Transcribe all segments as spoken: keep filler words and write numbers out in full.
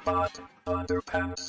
Robot Underpants.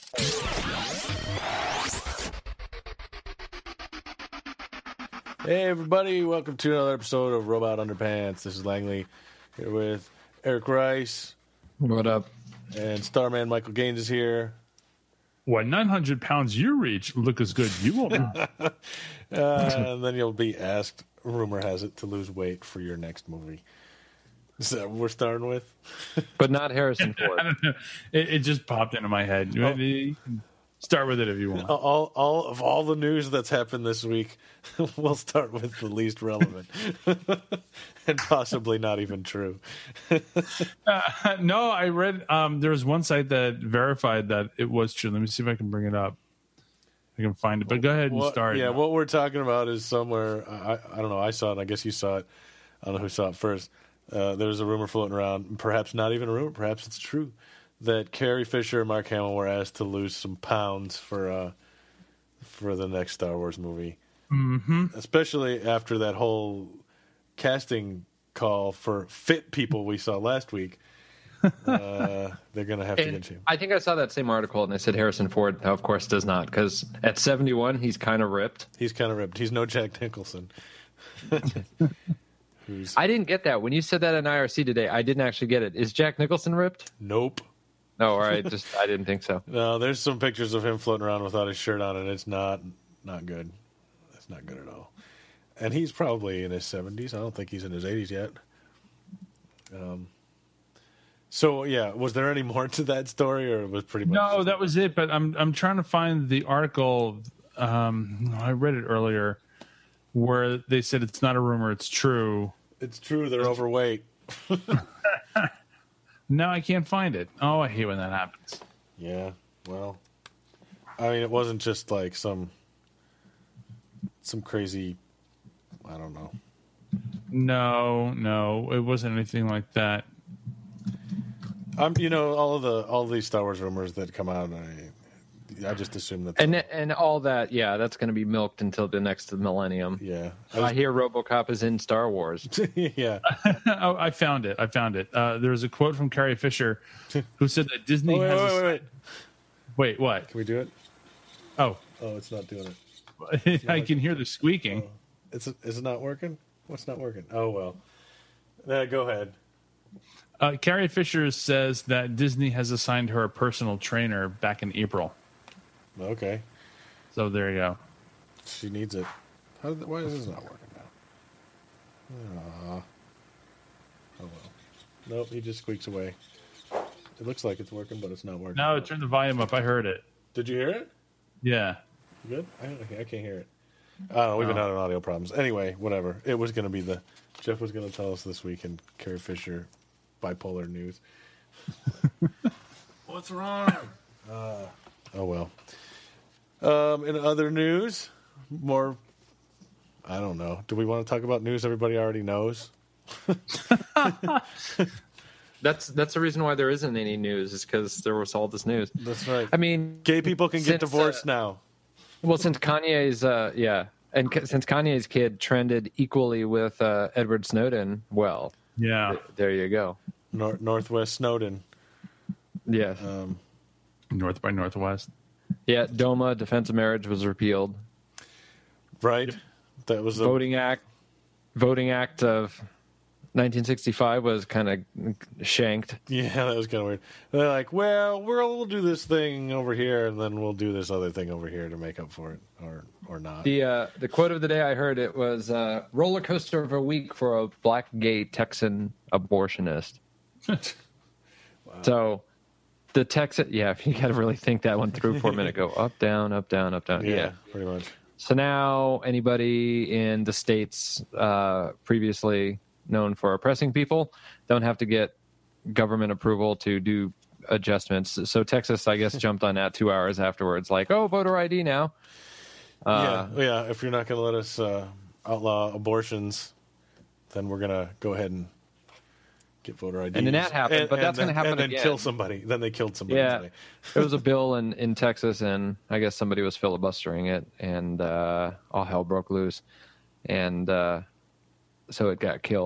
Hey everybody, welcome to another episode of Robot Underpants. This is Langley here with Eric Rice. What up? And Starman Michael Gaines is here. What, nine hundred pounds you reach look as good you won't. uh, and then you'll be asked, rumor has it, to lose weight for your next movie. Is that what we're starting with? But not Harrison Ford. I don't know. It, it just popped into my head. Oh. You can start with it if you want. All, all of all the news that's happened this week, we'll start with the least relevant. And possibly not even true. Uh, no, I read um, there was one site that verified that it was true. Let me see if I can bring it up. I can find it. But go ahead and What- start. Yeah, what we're talking about is somewhere, I, I don't know, I saw it, I guess you saw it. I don't know who saw it first. Uh, there's a rumor floating around, perhaps not even a rumor, perhaps it's true, that Carrie Fisher and Mark Hamill were asked to lose some pounds for uh, for the next Star Wars movie. Mm-hmm. Especially after that whole casting call for fit people we saw last week. Uh, they're going to have to And get you. I think I saw that same article, and they said Harrison Ford, of course, does not, because at seventy-one, he's kind of ripped. He's kind of ripped. He's no Jack Nicholson. Who's I didn't get that. When you said that in I R C today, I didn't actually get it. Is Jack Nicholson ripped? Nope. No, or I just I didn't think so. No, there's some pictures of him floating around without his shirt on, and it's not not good. It's not good at all. And he's probably in his seventies. I don't think he's in his eighties yet. Um. So yeah, was there any more to that story, or was it pretty much? No, just- that was it. But I'm I'm trying to find the article. Um, I read it earlier, where they said it's not a rumor, it's true. It's true. They're overweight. No, I can't find it. Oh, I hate when that happens. Yeah. Well, I mean, it wasn't just like some some crazy. I don't know. No, no, it wasn't anything like that. I'm, you know, all of the all of these Star Wars rumors that come out, I, I just assume that. And and all that, yeah, that's going to be milked until the next millennium. Yeah. I I was- hear RoboCop is in Star Wars. yeah. Oh, I found it. I found it. Uh, there was a quote from Carrie Fisher, who said that Disney Oh, wait, has. wait, a, wait, wait. wait, what? Can we do it? Oh, Oh, it's not doing it. I can hear the squeaking. Oh, it's is it not working? What's not working? Oh well. Uh, go ahead. Uh, Carrie Fisher says that Disney has assigned her a personal trainer back in April. Okay. So there you go. She needs it. How did, why is this not working now? Aw. Oh well. Nope, he just squeaks away. It looks like it's working, but it's not working. No, turn the volume up. I heard it. Did you hear it? Yeah. You good? I, don't, I can't hear it. I don't know. We've been Oh. having audio problems. Anyway, whatever. It was going to be the... Jeff was going to tell us this week in Carrie Fisher bipolar news. What's wrong? Uh, oh, well. Um, in other news, more... I don't know. Do we want to talk about news everybody already knows? That's that's the reason why there isn't any news, is because there was all this news. That's right. I mean, Gay people can get since, divorced uh, now. Well, since Kanye's, uh, yeah, and c- since Kanye's kid trended equally with uh, Edward Snowden, well, Yeah. th- there you go. Nor- Northwest Snowden. Yeah, Um, North by Northwest. yeah. DOMA, Defense of Marriage, was repealed. right? That was the... Voting Act, Voting Act of nineteen sixty-five was kind of shanked. Yeah, that was kind of weird. They're like, well, we'll, we'll do this thing over here, and then we'll do this other thing over here to make up for it, or or not. The uh, the quote of the day I heard it was uh, "roller coaster of a week for a black gay Texan abortionist." Wow. So the Texan, yeah, if you got to really think that one through for a minute, go up, down, up, down, up, down. yeah, Yeah. pretty much. So now anybody in the states uh, previously known for oppressing people don't have to get government approval to do adjustments. So Texas, I guess, jumped on that two hours afterwards, like, oh, voter I D now. Uh, yeah, yeah. If you're not going to let us uh, outlaw abortions, then we're going to go ahead and get voter I Ds. And then that happened, but that's then- gonna happen And then again. kill somebody. Then they killed somebody Yeah, today. there was a bill in, in Texas, and I guess somebody was filibustering it, and uh, all hell broke loose. And uh, so it got killed.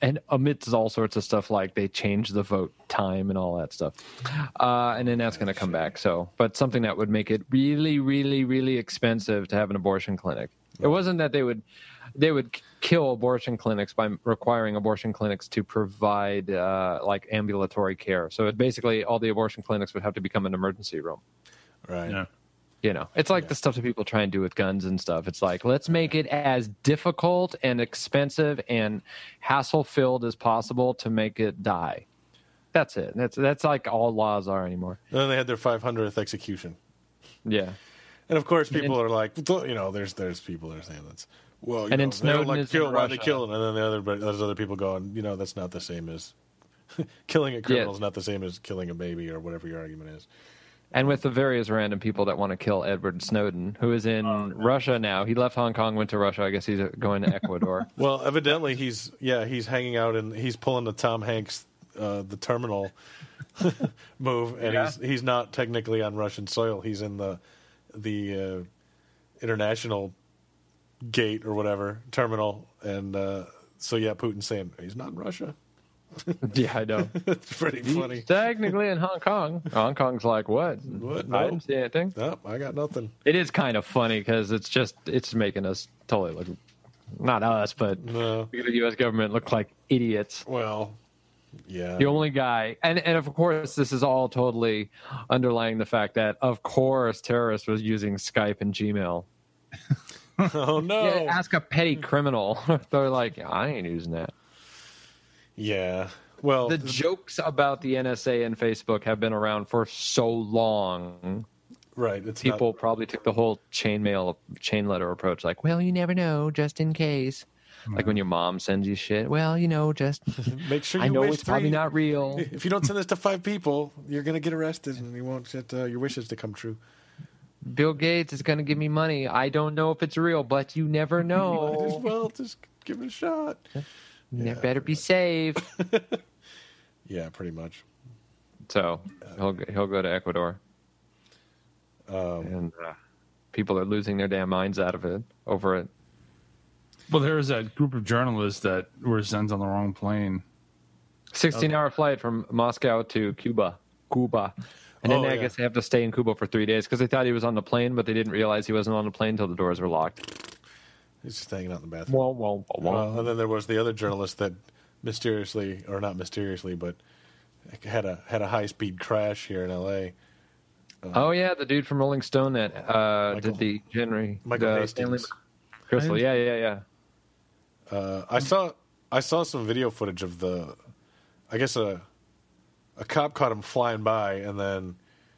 and amidst all sorts of stuff like they changed the vote time and all that stuff, uh, and then that's going to come back. So, but something that would make it really, really, really expensive to have an abortion clinic. It wasn't that they would they would kill abortion clinics by requiring abortion clinics to provide uh, like ambulatory care. So it basically all the abortion clinics would have to become an emergency room. Right. Yeah. You know, it's like Yeah. the stuff that people try and do with guns and stuff. It's like, let's make it as difficult and expensive and hassle-filled as possible to make it die. That's it. That's that's like all laws are anymore. And then they had their five hundredth execution. Yeah. And of course, people And- are like, you know, there's there's people that are saying that's well, you And know, then they don't Snowden like is kill, in why they Russia. kill them? And then the other, but there's other people going, you know, that's not the same as killing a criminal is not the same as killing a baby or whatever your argument is. And with the various random people that want to kill Edward Snowden, who is in Oh, Russia now. He left Hong Kong, went to Russia. I guess he's going to Ecuador. Well, evidently he's yeah he's hanging out and he's pulling the Tom Hanks uh, the terminal move, and Yeah. he's he's not technically on Russian soil. He's in the the uh, international gate or whatever terminal, and uh, so yeah, Putin's saying he's not in Russia. Yeah, I know. It's pretty funny. He's technically in Hong Kong. Hong Kong's like, what? What? I No. didn't see anything. Nope, I got nothing. It is kind of funny because it's just it's making us totally look, not us, but No. the U S government look like idiots. Well, yeah. The only guy, and, and of course, this is all totally underlying the fact that, of course, terrorists was using Skype and Gmail. Oh no. Yeah, ask a petty criminal. They're like, I ain't using that. Yeah. Well, The jokes about the N S A and Facebook have been around for so long. right. It's People not, probably took the whole chain mail, chain letter approach. Like, well, you never know, just in case. Like when your mom sends you shit. Well, you know, just make sure you I know wish it's probably three- not real. If you don't send this to five people, you're going to get arrested, and you won't get uh, your wishes to come true. Bill Gates is going to give me money. I don't know if it's real, but you never Might as know. well just give it a shot. You Yeah, better be safe. Yeah, pretty much. So he'll he'll go to Ecuador, Um, and uh, people are losing their damn minds out of it over it. Well, there was that group of journalists that were sent on the wrong plane. sixteen-hour flight from Moscow to Cuba, Cuba, and then Oh, I yeah. guess they have to stay in Cuba for three days because they thought he was on the plane, but they didn't realize he wasn't on the plane until the doors were locked. he's just hanging out in the bathroom. Wah, wah, wah, wah. Well, and then there was the other journalist that mysteriously, or not mysteriously, but had a had a high speed crash here in L A. Oh yeah, the dude from Rolling Stone that uh, Michael- did the Henry Michael the Hastings. Crystal. Yeah, yeah, yeah. Uh, I saw I saw some video footage of the, I guess a a cop caught him flying by and then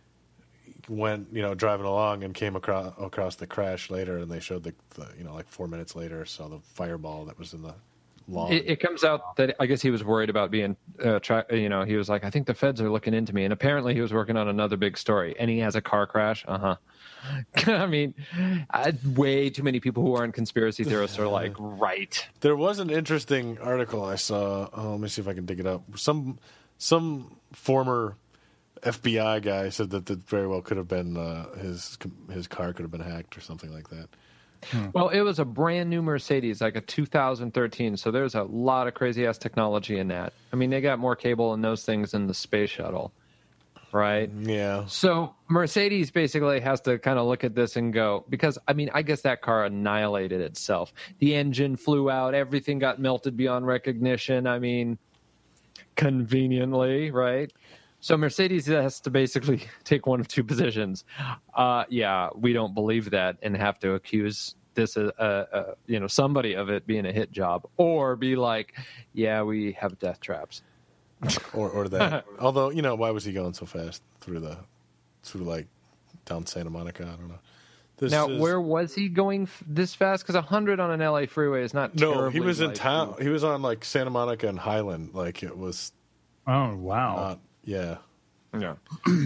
went you know driving along and came across across the crash later, and they showed the, the you know like four minutes later saw the fireball that was in the lawn. It, it comes out that I guess he was worried about being, uh, tra- you know, he was like, I think the feds are looking into me. And apparently he was working on another big story. And he has a car crash. Uh huh. I mean, uh, way too many people who aren't conspiracy theorists are like, right. There was an interesting article I saw. Oh, let me see if I can dig it up. Some some former F B I guy said that that very well could have been uh, his his car could have been hacked or something like that. Well, it was a brand new Mercedes, like a two thousand thirteen. So there's a lot of crazy ass technology in that. I mean, they got more cable and those things than the space shuttle, right? Yeah. So Mercedes basically has to kind of look at this and go, because I mean, I guess that car annihilated itself. The engine flew out, everything got melted beyond recognition. I mean, conveniently, right? So Mercedes has to basically take one of two positions. Uh, yeah, we don't believe that, and have to accuse this, uh, uh, you know, somebody of it being a hit job, or be like, yeah, we have death traps. Or or that. Although you know, why was he going so fast through the through like down Santa Monica? I don't know. This Now, is- where was he going f- this fast? Because one hundred on an L A freeway is not No, terribly he was in light. town. He was on like Santa Monica and Highland. Like it was Oh, wow. not. Yeah. Yeah.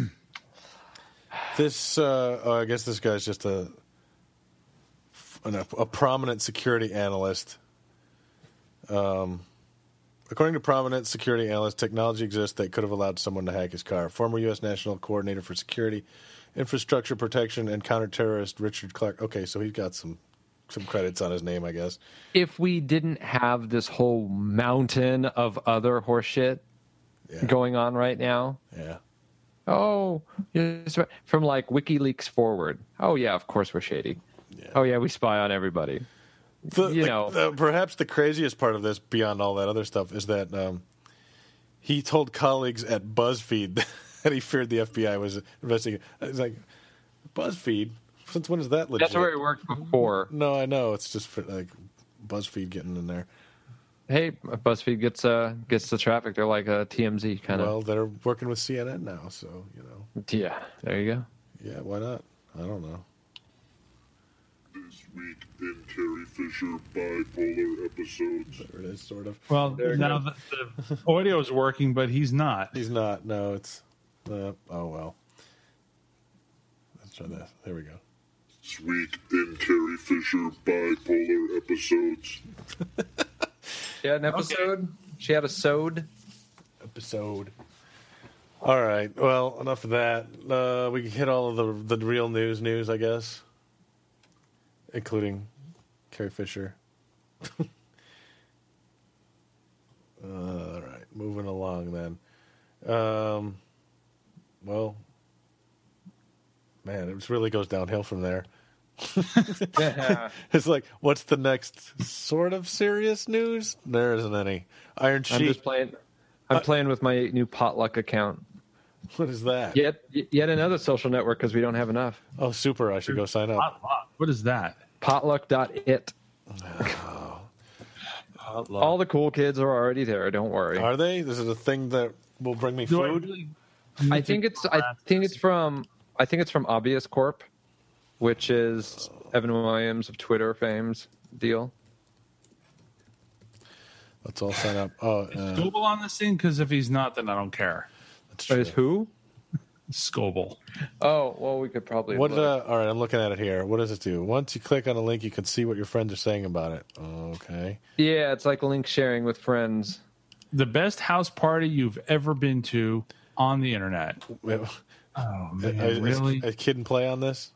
This, uh, oh, I guess this guy's just a, an, a prominent security analyst. Um, according to prominent security analysts, technology exists that could have allowed someone to hack his car. Former U S National Coordinator for Security, Infrastructure Protection, and Counterterrorist Richard Clark. Okay, so he's got some some credits on his name, I guess. If we didn't have this whole mountain of other horseshit Yeah. going on right now, Yeah. oh, yes, from like WikiLeaks forward, oh yeah, of course we're shady. Yeah. Oh yeah, we spy on everybody. The, You the- know. the- perhaps the craziest part of this, beyond all that other stuff, is that um, he told colleagues at BuzzFeed that he feared the F B I was investigating. It's like, BuzzFeed? Since when is that legit? That's where he worked before. No, I know. It's just for, like BuzzFeed getting in there. Hey, BuzzFeed gets uh gets the traffic. They're like a T M Z kind of. Well, they're working with C N N now, so, you know. Yeah, there you go. Yeah, why not? I don't know. This week in Carrie Fisher bipolar episodes. There it is, sort of. Well, There you now go. the, the audio is working, but he's not. He's not. No, it's. Uh, oh, well. Let's try this. There we go. This week in Carrie Fisher bipolar episodes. She had an episode. She had a sewed. Episode. All right. Well, enough of that. Uh, we can hit all of the the real news news, I guess, including Carrie Fisher. uh, all right. Moving along then. Um, well, man, it just really goes downhill from there. It's like, what's the next sort of serious news? There isn't any. Iron I'm Sheik. just playing. I'm playing with my new Potluck account. What is that? Yet, yet another social network because we don't have enough. Oh, super. I should go sign up. Potluck. What is that? Potluck dot it. Potluck. All the cool kids are already there. Don't worry. Are they? This is a thing that will bring me Do I food? really I need think to it's. I think it's from. I think it's from Obvious Corp, which is Evan Williams of Twitter fame's deal. Let's all sign up. Oh, uh, Scoble on this thing? Because if he's not, then I don't care. that's true. Is who? Scoble. Oh well, we could probably. What? look. Uh, all right, I'm looking at it here. What does it do? Once you click on a link, you can see what your friends are saying about it. Okay. Yeah, it's like link sharing with friends. The best house party you've ever been to on the internet. Wait, Oh, is, man, is really? a kid and play on this?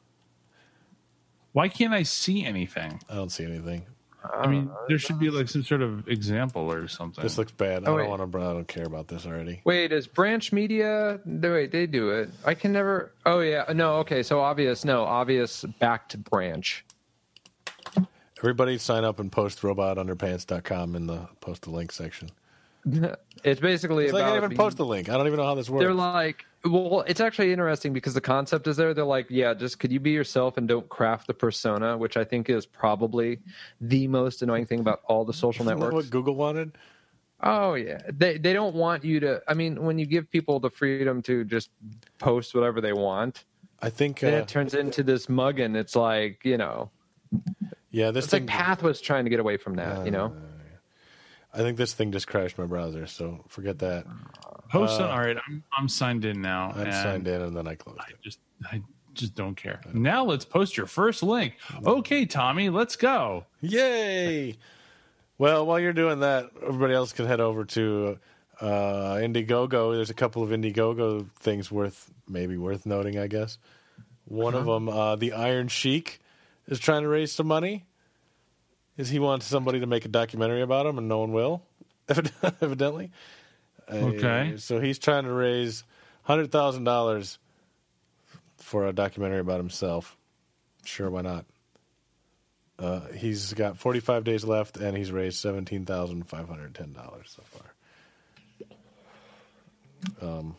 Why can't I see anything? I don't see anything. I mean, there should be like some sort of example or something. This looks bad. I Oh, don't wait. want to. I don't care about this already. Wait, is Branch Media? No, wait, they do it. I can never. Oh yeah, no. Okay, so Obvious. No, Obvious back to Branch. Everybody sign up and post robot underpants dot com in the post the link section. It's basically It's like I about. can't even being- post the link. I don't even know how this works. They're like, well, it's actually interesting because the concept is there. They're like, yeah, just could you be yourself and don't craft the persona, which I think is probably the most annoying thing about all the social Isn't that networks. what Google wanted? Oh yeah, they they don't want you to. I mean, when you give people the freedom to just post whatever they want, I think. then Uh, it turns into this mug, and it's like, you know, yeah, this it's thing. like Path was trying to get away from that. You know, I think this thing just crashed my browser, so forget that. Post on, all right, I'm I'm signed in now. I and signed in and then I closed I it. just I just don't care. Now let's post your first link. Okay, Tommy, let's go. Yay! Well, while you're doing that, everybody else can head over to uh, Indiegogo. There's a couple of Indiegogo things worth maybe worth noting, I guess. One of them, uh, the Iron Sheik, is trying to raise some money. Is he wants somebody to make a documentary about him, and no one will, evidently. Okay. Uh, so he's trying to raise one hundred thousand dollars for a documentary about himself. Sure, why not? Uh, he's got forty-five days left, and he's raised seventeen thousand five hundred ten dollars so far. Um,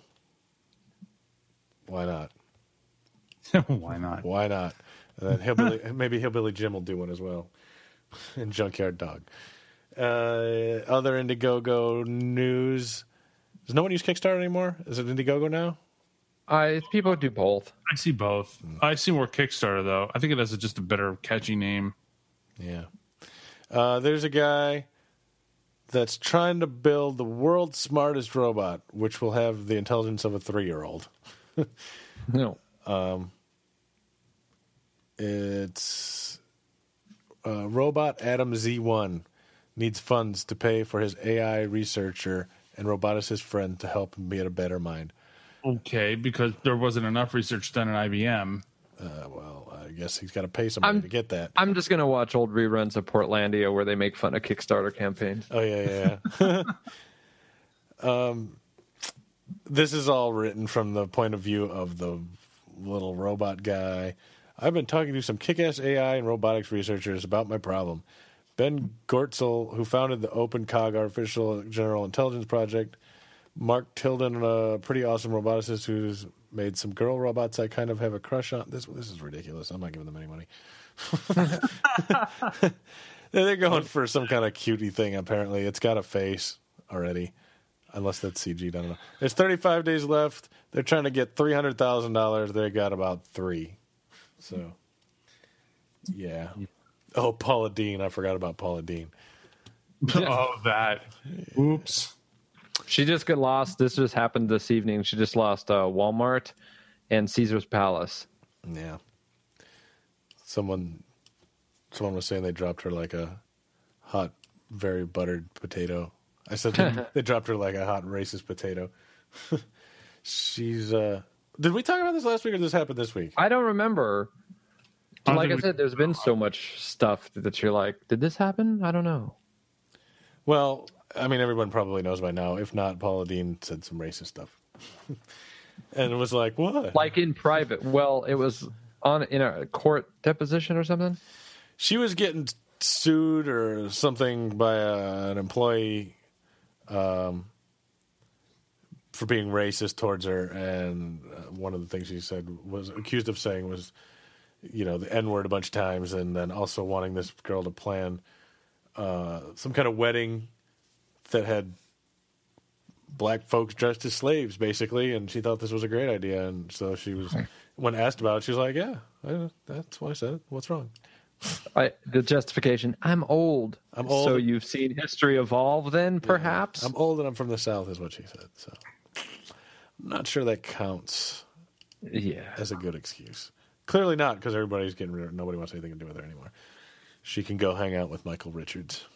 why not? Why not? Why not? And then Hillbilly, maybe Hillbilly Jim will do one as well. And Junkyard Dog. Uh, other Indiegogo news. Does no one use Kickstarter anymore? Is it Indiegogo now? I people do both. I see both. I see more Kickstarter though. I think it has a, just a better catchy name. Yeah. Uh, there's a guy that's trying to build the world's smartest robot, which will have the intelligence of a three-year-old. No, It's uh, robot Adam Z one needs funds to pay for his A I researcher and roboticist friend to help him get a better mind. Okay, because there wasn't enough research done at I B M. Uh, well, I I guess he's got to pay somebody I'm- to get that. I'm just gonna watch old reruns of Portlandia where they make fun of Kickstarter campaigns. Oh yeah, yeah. yeah. um, this is all written from the point of view of the little robot guy. I've been talking to some kick-ass A I and robotics researchers about my problem. Ben Gortzel, who founded the OpenCog Artificial General Intelligence Project, Mark Tilden, a pretty awesome roboticist who's made some girl robots I kind of have a crush on. This this is ridiculous. I'm not giving them any money. They're going for some kind of cutie thing, apparently. It's got a face already, unless that's C G'd. I don't know. There's thirty-five days left. They're trying to get three hundred thousand dollars. They got about three. So, yeah. Oh, Paula Dean. I forgot about Paula Dean. Oh, that. Oops. She just got lost. This just happened this evening. She just lost uh, Walmart and Caesar's Palace. Yeah. Someone someone was saying they dropped her like a hot, very buttered potato. I said they, they dropped her like a hot racist potato. She's uh did we talk about this last week or did this happen this week? I don't remember. I don't Like I think we- said, there's been so much stuff that you're like, did this happen? I don't know. Well, I mean everyone probably knows by now. If not, Paula Dean said some racist stuff. And it was like, what? Like in private. Well, it was on in a court deposition or something. She was getting sued or something by a, an employee um, for being racist towards her, and uh, one of the things she said was accused of saying was, you know, the N word a bunch of times, and then also wanting this girl to plan uh, some kind of wedding that had black folks dressed as slaves, basically, and she thought this was a great idea, and so she was, when asked about it, she was like, "Yeah, I, that's why I said it. What's wrong?" I, the justification. I'm old. I'm old. So you've seen history evolve then, perhaps? I'm old and I'm from the South, is what she said. So I'm not sure that counts Yeah. as a good excuse. Clearly not, because everybody's getting rid of her. Nobody wants anything to do with her anymore. She can go hang out with Michael Richards.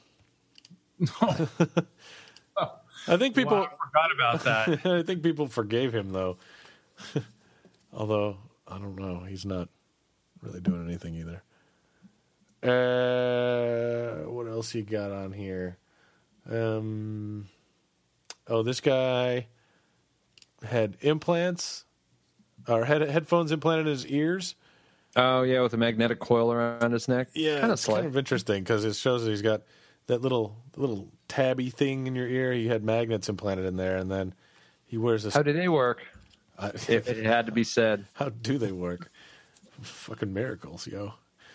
I think people. Wow, I forgot about that. I think people forgave him though. Although I don't know, he's not really doing anything either. Uh, what else you got on here? Um, oh, this guy had implants or had headphones implanted in his ears. Oh, yeah, with a magnetic coil around his neck. Yeah, kind of it's slick. kind of interesting because it shows that he's got that little little tabby thing in your ear. He had magnets implanted in there, and then he wears this. How did they work? I, If it had to be said. how do they work? Fucking miracles, yo.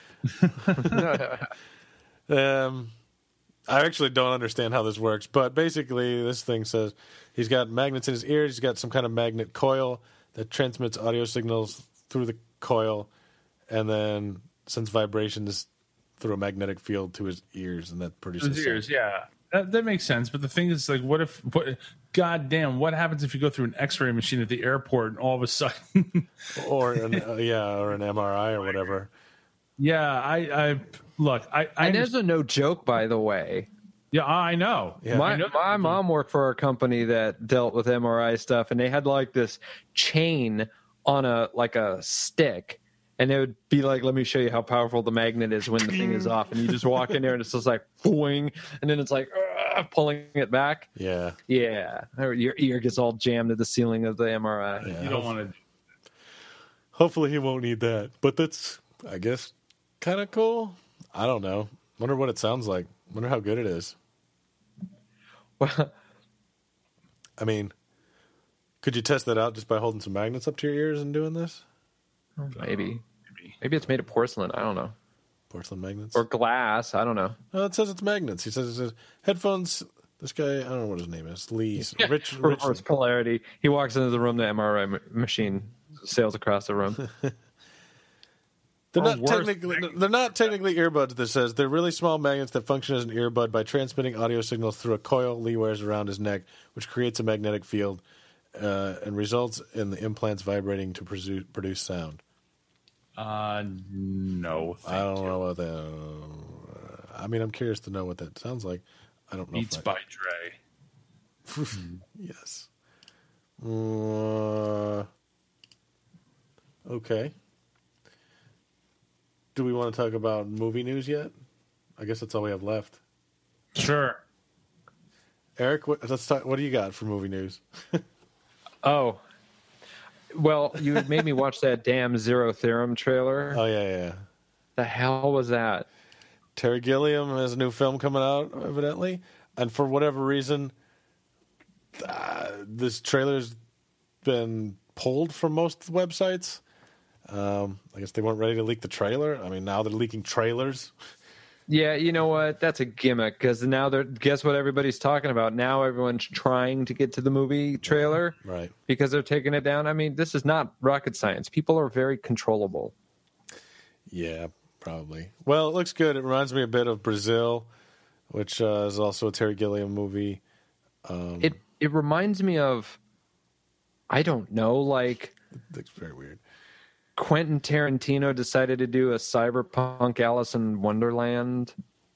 um, I actually don't understand how this works, but basically, this thing says he's got magnets in his ears. He's got some kind of magnet coil that transmits audio signals through the coil, and then sends vibrations through a magnetic field to his ears, and that produces His sound. ears, yeah. That, that makes sense. But the thing is, like, what if, what, God damn, what happens if you go through an x ray machine at the airport and all of a sudden, or an, uh, yeah, or an M R I or whatever. yeah, I, I, look, I, I, And there's a no joke, by the way. yeah, I know. Yeah. My, I know my mom worked for a company that dealt with M R I stuff, and they had like this chain on a like a stick, and it would be like, "Let me show you how powerful the magnet is when the thing is off." And you just walk in there, and it's just like boing, and then it's like uh, pulling it back. Yeah, Yeah, or your ear gets all jammed to the ceiling of the M R I. yeah. You don't want to. Hopefully he won't need that. But that's, I guess, kind of cool. I don't know. Wonder what it sounds like. Wonder how good it is. Well, I mean, could you test that out just by holding some magnets up to your ears and doing this? maybe, maybe it's made of porcelain. I don't know, Porcelain magnets? or glass. I don't know. Oh, it says it's magnets. He says it says headphones. This guy, I don't know what his name is. Lee. Rich. Rich. Reverse polarity. He walks into the room, the M R I m- machine sails across the room. They're Or not worse, technically. They're not technically earbuds. This says they're really small magnets that function as an earbud by transmitting audio signals through a coil Lee wears around his neck, which creates a magnetic field uh, and results in the implants vibrating to produce, produce sound. Uh, no. I don't know what that. Uh, I mean, I'm curious to know what that sounds like. I don't know. Beats if I, by Dre. yes. Uh, okay. do we want to talk about movie news yet? I guess that's all we have left. Sure. Eric, what, let's talk. What do you got for movie news? Oh, well, you made me watch that damn Zero Theorem trailer. Oh yeah, yeah. yeah. The hell was that? Terry Gilliam has a new film coming out, evidently, and for whatever reason, uh, this trailer's been pulled from most websites. Um, I guess they weren't ready to leak the trailer. I mean, now they're leaking trailers. Yeah, you know what? That's a gimmick because now they're. Guess what everybody's talking about? Now everyone's trying to get to the movie trailer, Right? Because they're taking it down. I mean, this is not rocket science. People are very controllable. Yeah, probably. Well, it looks good. It reminds me a bit of Brazil, which uh, is also a Terry Gilliam movie. Um, It it reminds me of, I don't know, like it looks very weird. Quentin Tarantino decided to do a cyberpunk Alice in Wonderland.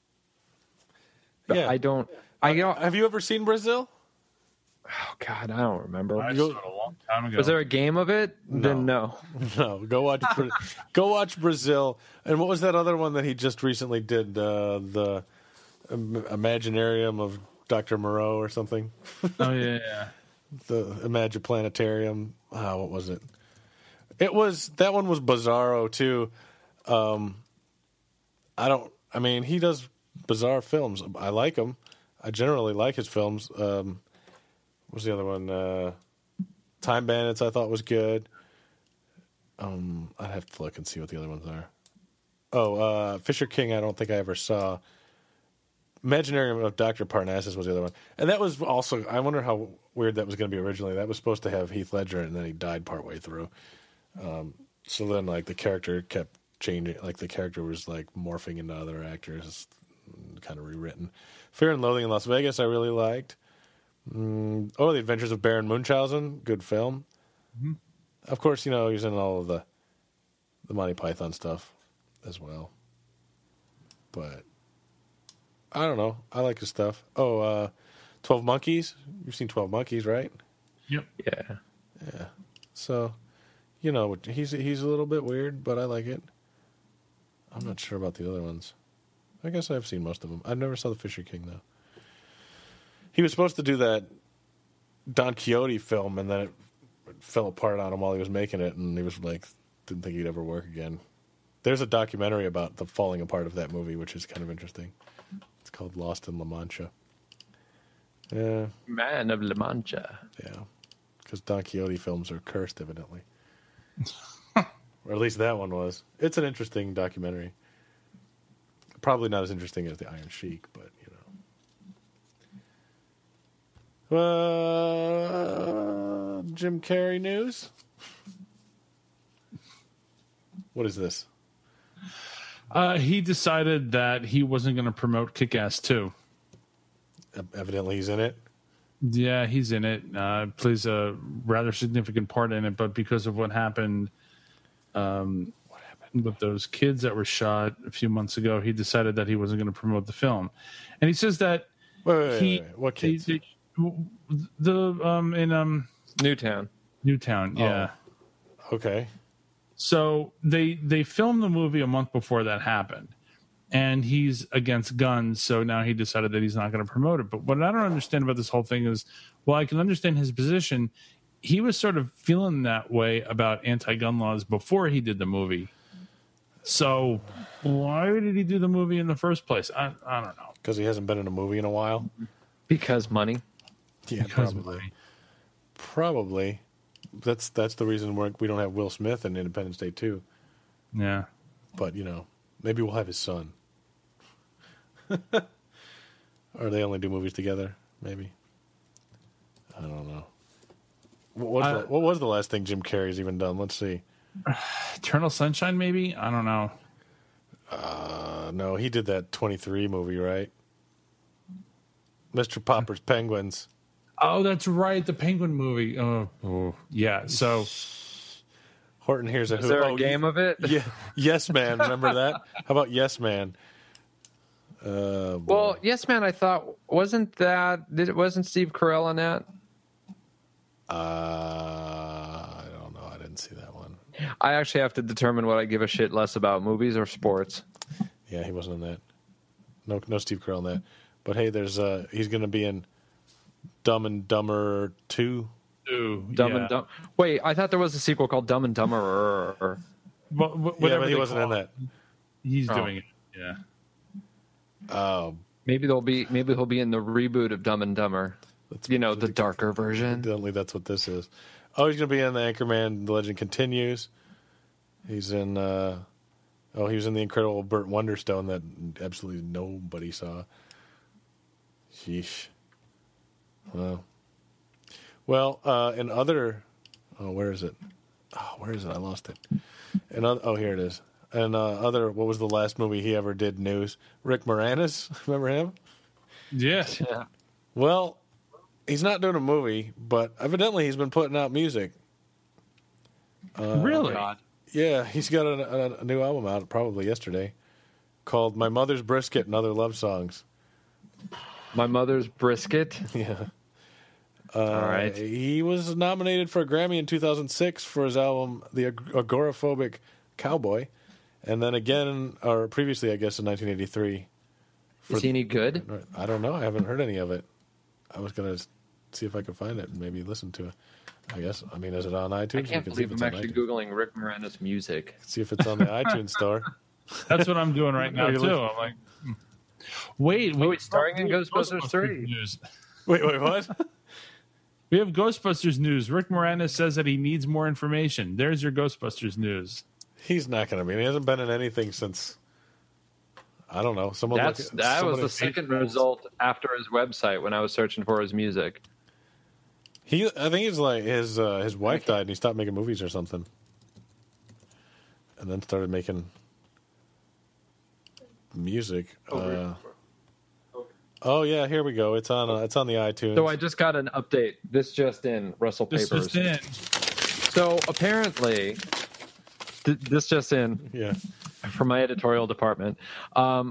But Yeah. I don't. I don't. Have you ever seen Brazil? Oh God, I don't remember. I saw it a long time ago. Was there a game of it? Then no. No, go watch. Bra- go watch Brazil. And what was that other one that he just recently did? Uh, the Im- Imaginarium of Doctor Moreau or something. Oh yeah, yeah. The Imagiplanetarium. Ah, what was it? It was that one was Bizarro too. Um, I don't. I mean, he does bizarre films. I like him. I generally like his films. Um, what was the other one? Uh, Time Bandits. I thought was good. Um, I'd have to look and see what the other ones are. Oh, uh, Fisher King. I don't think I ever saw. Imaginarium of Doctor Parnassus was the other one, and that was also. I wonder how weird that was going to be originally. That was supposed to have Heath Ledger, and then he died partway through. Um, so then, like the character kept changing. Like the character was like morphing into other actors, kind of rewritten. Fear and Loathing in Las Vegas, I really liked. Mm, oh, The Adventures of Baron Munchausen, good film. Mm-hmm. Of course, you know he's in all of the the Monty Python stuff as well. But I don't know. I like his stuff. Oh, uh, Twelve Monkeys. You've seen Twelve Monkeys, right? Yep. Yeah. Yeah. So, you know, he's he's a little bit weird, but I like it. I'm not sure about the other ones. I guess I've seen most of them. I never saw the Fisher King though. He was supposed to do that Don Quixote film, and then it fell apart on him while he was making it, and he was like, didn't think he'd ever work again. There's a documentary about the falling apart of that movie, which is kind of interesting. It's called Lost in La Mancha. Yeah. Man of La Mancha. Yeah. Because Don Quixote films are cursed, evidently. Or at least that one was. It's an interesting documentary. Probably not as interesting as The Iron Sheik, but, you know. Uh, Jim Carrey news? What is this? Uh, he decided that he wasn't going to promote Kick-Ass two. Evidently he's in it. Yeah, he's in it. Uh, plays a rather significant part in it, but because of what happened, um, what happened with those kids that were shot a few months ago, he decided that he wasn't going to promote the film. And he says that Wait, wait, wait, he, wait, wait. What kids? he- the um in um Newtown. Newtown, yeah. Okay. So they they filmed the movie a month before that happened, and he's against guns. So now he decided that he's not going to promote it. But what I don't understand about this whole thing is, well, I can understand his position. He was sort of feeling that way about anti-gun laws before he did the movie. So why did he do the movie in the first place? I I don't know. Because he hasn't been in a movie in a while. Because money. Yeah, Because probably. money. Probably. That's that's the reason we're, we don't have Will Smith in Independence Day two. Yeah. But, you know, maybe we'll have his son. Or they only do movies together, maybe. I don't know. What was, Uh, the, what was the last thing Jim Carrey's even done? Let's see. Eternal Sunshine, maybe? I don't know. Uh, no, he did that twenty-three movie, right? Mister Popper's Penguins. Oh, that's right, the Penguin movie. Oh, oh. Yeah. So Horton Hears a Is Who. there a Oh, game of it? Yeah, Yes Man. Remember that? How about Yes Man? Uh, boy. Well, Yes Man, I thought wasn't that did it wasn't Steve Carell on that? uh, I don't know. I didn't see that one. I actually have to determine what I give a shit less about, movies or sports. Yeah, he wasn't in that. No, no Steve Carell in that. But hey, there's uh, he's going to be in Dumb and Dumber two. Ooh, Dumb yeah. and Dumb. Wait, I thought there was a sequel called Dumb and Dumber. Or, or, But, wh- Yeah, whatever but he they wasn't in call that. it, He's Oh. doing it. Yeah. Oh, maybe they'll be. Maybe he'll be in the reboot of Dumb and Dumber. that's You know, the darker version. Evidently, that's what this is. Oh, he's going to be in the Anchorman. The Legend Continues. He's in. Uh, oh, he was in the Incredible Burt Wonderstone that absolutely nobody saw. Sheesh. Well, well, uh, in other. Oh, where is it? Oh, where is it? I lost it. And other, oh, here it is. And uh, other. What was the last movie he ever did? News. Rick Moranis. Remember him? Yeah. Yeah. Well, he's not doing a movie, but evidently he's been putting out music. really? God. Yeah, he's got a, a, a new album out probably yesterday called My Mother's Brisket and Other Love Songs. My Mother's Brisket. Yeah. Uh, All right. He was nominated for a Grammy in two thousand six for his album The Ag- Agoraphobic Cowboy. And then again, or previously, I guess, in nineteen eighty-three. Is he any good? I don't know. I haven't heard any of it. I was going to see if I could find it and maybe listen to it. I guess. I mean, is it on iTunes? I We can't can see believe if it's I'm on actually iTunes. Googling Rick Moranis music. See if it's on the iTunes store. That's what I'm doing right now, Are you too. listening? I'm like, hmm. wait. Oh, he's starring in Ghostbusters three. News. Wait, wait, what? We have Ghostbusters news. Rick Moranis says that he needs more information. There's your Ghostbusters news. He's not going to be. He hasn't been in anything since. I don't know. Someone. That's look, that was somebody- the second result after his website when I was searching for his music. He, I think he's like his uh, his wife died and he stopped making movies or something, and then started making music. Uh, oh yeah, here we go. It's on. Uh, it's on the iTunes. So I just got an update. This just in, Russell This Papers. is in. So apparently, th- this just in yeah. from my editorial department. Um,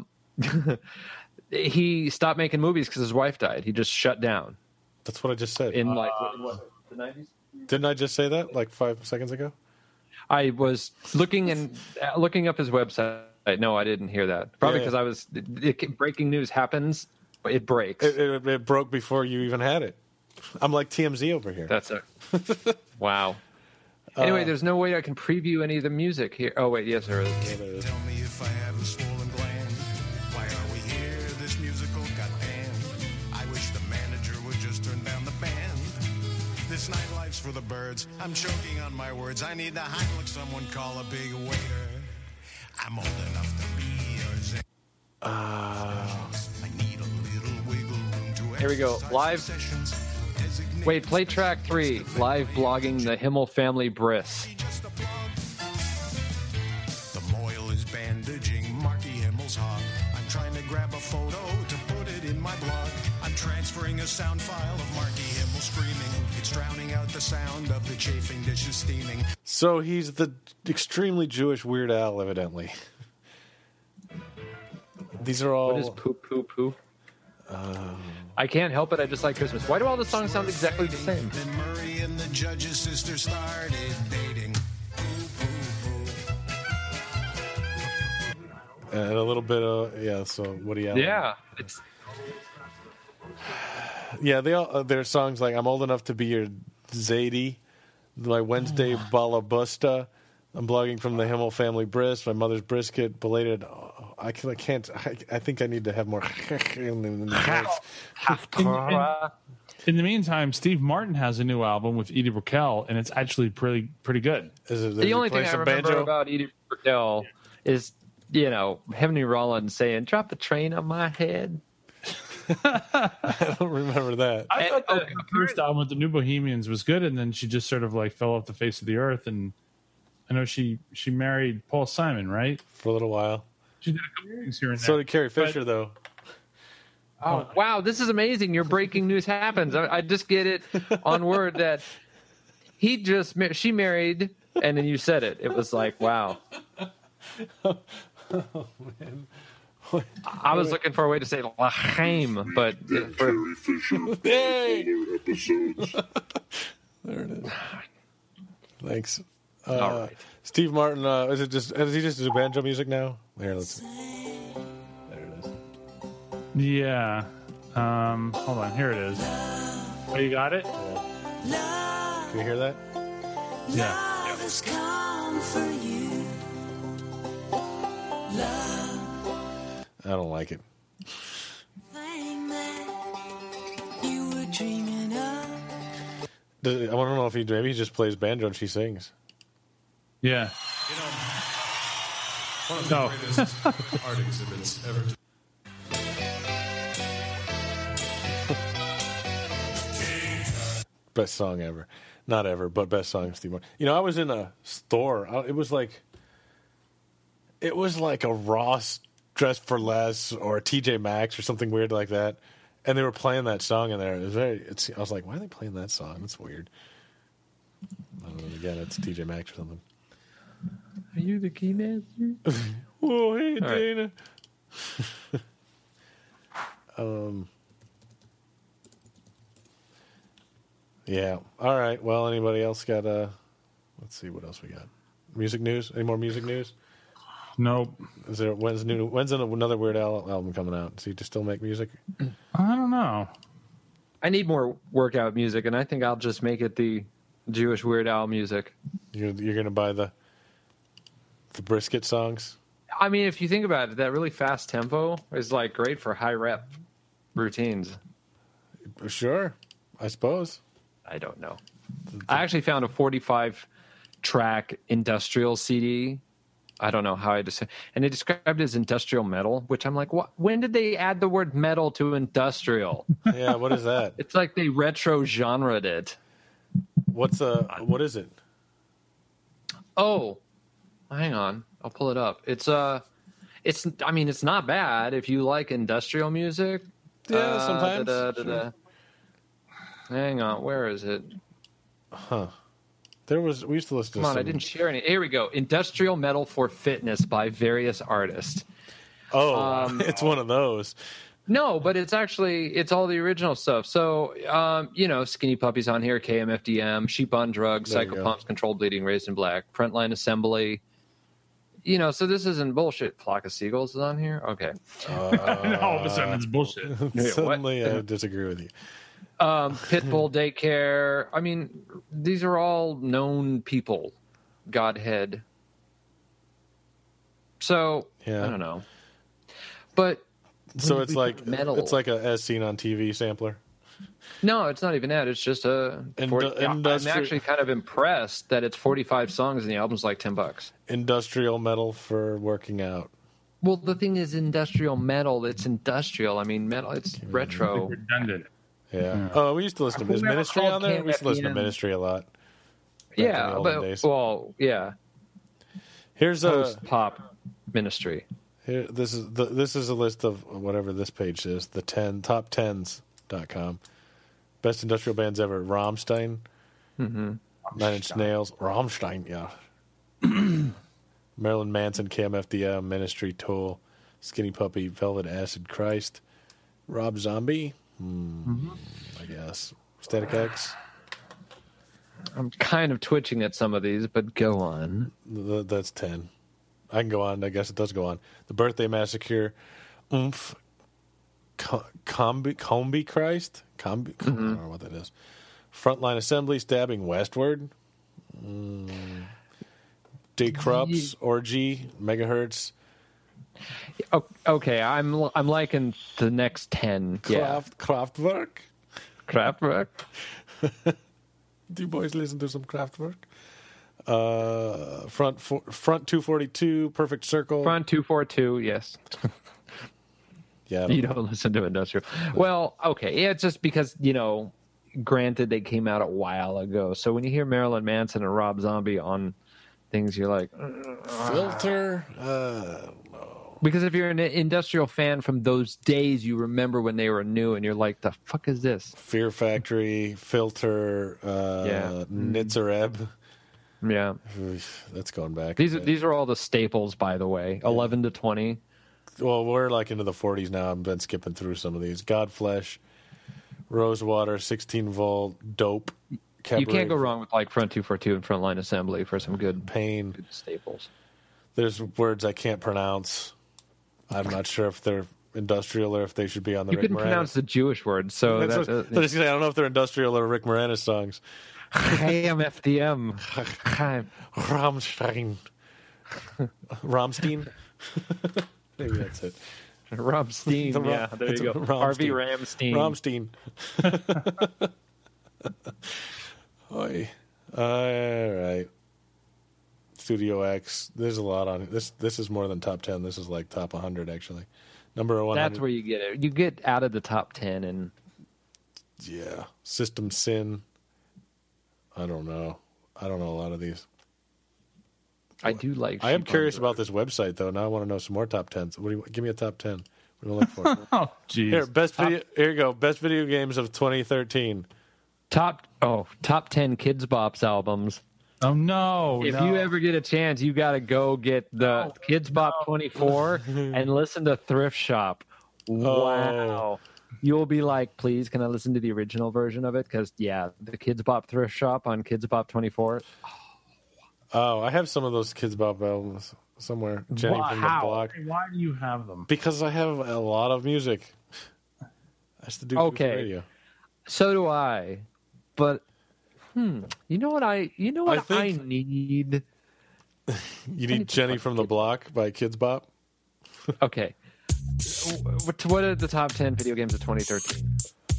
he stopped making movies because his wife died. He just shut down That's what I just said. in like in what, the nineties. Didn't I just say that like five seconds ago? I was looking and uh, looking up his website. No, I didn't hear that. Probably Yeah. because I was it, it- breaking news happens, but it breaks. It, it, it broke before you even had it. I'm like T M Z over here. That's it. Wow. Anyway, there's no way I can preview any of the music here. Oh wait, yes there is. Yeah, there it is. Tell me if I have a swollen gland. Why are we here? This musical got banned. I wish the manager would just turn down the band. This nightlife's for the birds. I'm choking on my words. I need to Heimlich someone call a big waiter. I'm old enough to be yours. I need a little wiggle room to Here we go. exercise Live- sessions. Designate Wait, play track three. Live blogging the Himmel family bris. just a plug. The Moyle is bandaging Marky Himmel's hog. I'm trying to grab a photo to put it in my blog. I'm transferring a sound file of Marky Himmel screaming. It's drowning out the sound of the chafing dishes steaming. So he's the extremely Jewish Weird Al, evidently. These are all. What is poop poop poop? I can't help it. I just like Christmas. Why do all the songs sound exactly the same? Then Murray and the judge's sister started dating. and a little bit of yeah. So Woody Allen. Yeah, it's Yeah, they all uh, their songs like "I'm Old Enough to Be Your Zadie," like Wednesday Balabusta. I'm blogging from the Himmel family bris. My mother's brisket, belated. Oh, I, can, I can't. I, I think I need to have more. in the- in the words. In the meantime, Steve Martin has a new album with Edie Brickell, and it's actually pretty pretty good. Is it, the only play thing I some remember banjo? about Edie Brickell is, you know, Henry Rollins saying, "Drop the train on my head." I don't remember that. I And, thought the uh, first album with the New Bohemians was good, and then she just sort of like fell off the face of the earth. And I know she she married Paul Simon, right? For a little while. She did a couple things here and there. So did Carrie Fisher, though. Oh, wow, this is amazing. Your breaking news happens. I, I just get it on word that he just, mar- she married, and then you said it. It was like, wow. I was looking for a way to say L'chaim, but Then for, Carrie Fisher Hey! bipolar episodes. There it is. Thanks. Uh, All right. Steve Martin, uh, is it just, does he just do banjo music now? Here, let's see. There it is. Yeah. Um, hold on. Here it is. Oh, you got it? Yeah. Can you hear that? Yeah. Has come for you. I don't like it. Thing that you were dreaming of. Does, I don't know if he maybe he just plays banjo and she sings. Yeah. You know, one of the No. greatest art exhibits ever. To- Best song ever. Not ever, but best song of Steve Martin. You know, I was in a store. I- It was like, it was like a Ross Dressed for Less or a T J Maxx or something weird like that. And they were playing that song in there. It was very, it's, I was like, why are they playing that song? That's weird. I don't know. Again, it's T J Maxx or something. Are you the key master? Whoa, hey, All right. Dana. um, yeah. All right. Well, anybody else got, uh, let's see what else we got. Music news? Any more music news? Nope. Is there, when's new, when's another Weird Al album coming out? Does he just still make music? I don't know. I need more workout music, and I think I'll just make it the Jewish Weird Al music. You're, you're going to buy the, the brisket songs? I mean, if you think about it, that really fast tempo is like great for high rep routines. Sure. I suppose. I don't know. I actually found a forty-five track industrial C D. I don't know how I just and it described it as industrial metal, which I'm like, what? When did they add the word metal to industrial? Yeah. What is that? It's like they retro genred it. What's uh? What is it? Oh, hang on, I'll pull it up. It's uh, it's I mean, it's not bad if you like industrial music. Yeah, Uh, sometimes. da-da-da-da. Hang on, where is it? Huh. There was, we used to listen to Come on, some, I didn't share any. Here we go. Industrial Metal for Fitness by various artists. Oh, Um, it's one of those. No, but it's actually, it's all the original stuff. So, um, you know, Skinny Puppies on here, K M F D M, Sheep on Drugs, There you Psycho go. Pumps, Controlled Bleeding, Raised in Black, Frontline Assembly. You know, so this isn't bullshit. Flock of Seagulls is on here? Okay. And all of a sudden, it's bullshit. what? Suddenly, I disagree with you. Um, Pitbull Daycare. I mean, these are all known people. Godhead. So, Yeah. I don't know. But So when it's we like put metal. it's like a as seen on T V sampler. No, it's not even that. It's just a. Indu- forty, I'm industri- actually kind of impressed that it's forty-five songs and the album's like ten bucks. Industrial metal for working out. Well, the thing is, industrial metal. It's industrial. I mean, metal. It's retro. Redundant. Yeah. Oh, we used to listen to Is Whoever Ministry called on there. We used to listen to K M F D M. Ministry a lot. in Yeah, the olden but days. well, yeah. Here's a Post pop ministry. here. This is the this is a list of whatever this page is. The ten top tens dot com. Best industrial bands ever. Rammstein, Mm-hmm. Nine Inch Nails, Rammstein, yeah. Marilyn Manson, K M F D M, Ministry, Tool, Skinny Puppy, Velvet Acid, Christ, Rob Zombie, hmm, I guess, Static X. I'm kind of twitching at some of these, but go on. Th- That's ten. I can go on. I guess it does go on. The Birthday Massacre, Oomph, Co- Combi, Combi Christ, Combi. I don't know what that is. Frontline Assembly, Stabbing Westward, mm. Day Krups, Orgy, Megahertz, O- Okay, I'm I'm liking the next ten. Yeah, Kraft, Kraftwerk. Kraftwerk. Do you boys listen to some Kraftwerk? Uh, front for, front two forty-two, Perfect Circle. Front two four two. Yes. Yeah, I don't You know. don't listen to industrial. Well, okay. Yeah, it's just because, you know, granted they came out a while ago. So when you hear Marilyn Manson and Rob Zombie on things, you're like, Filter. Uh, because if you're an industrial fan from those days, you remember when they were new and you're like, the fuck is this? Fear Factory, Filter, uh, Yeah. Nitzareb. Yeah. That's going back. These a are, bit. these are all the staples, by the way. eleven to twenty. Well, we're like into the forties now. I've been skipping through some of these. Godflesh, Rosewater, sixteen volt, Dope, Cabaret, You can't go wrong with like Front two forty-two and Frontline Assembly for some good, Pain. good staples. There's words I can't pronounce. I'm not sure if they're industrial or if they should be on the You Rick couldn't Moranis. pronounce the Jewish word, so That's that, what- uh, I was gonna say, I don't know if they're industrial or Rick Moranis songs. hey, I'm F D M. Hi. Rammstein. Rammstein? Maybe that's it. Rob Steen, The Ro- yeah, there it's you go. Rammstein. Harvey Ramstein. Rammstein. Oi. All right. Studio X. There's a lot on it. This this is more than top ten. This is like top one hundred, actually. Number one hundred. That's where you get it. You get out of the top ten, and Yeah. System Sin. I don't know. I don't know a lot of these. I do like. I am Sheep curious on about this website, though. Now I want to know some more top tens. What do you give me a top ten? What do you look for? Oh, jeez. Here, best video. Here you go. Best video games of twenty thirteen. top. Oh, top ten Kids Bops albums. Oh no! If no. you ever get a chance, you got to go get the No, Kids Bop twenty-four and listen to Thrift Shop. Wow. You'll be like, please, can I listen to the original version of it? Because, yeah, the Kids Bop Thrift Shop on Kids Bop twenty-four. Oh, I have some of those Kids Bop albums somewhere. Jenny Why- from the how? Block. Why do you have them? Because I have a lot of music. I used to do Okay. radio. So do I. But, hmm, you know what I, you know what I I, think- need? You need Jenny from the Block by Kids Bop. Okay. What, what are the top ten video games of twenty thirteen?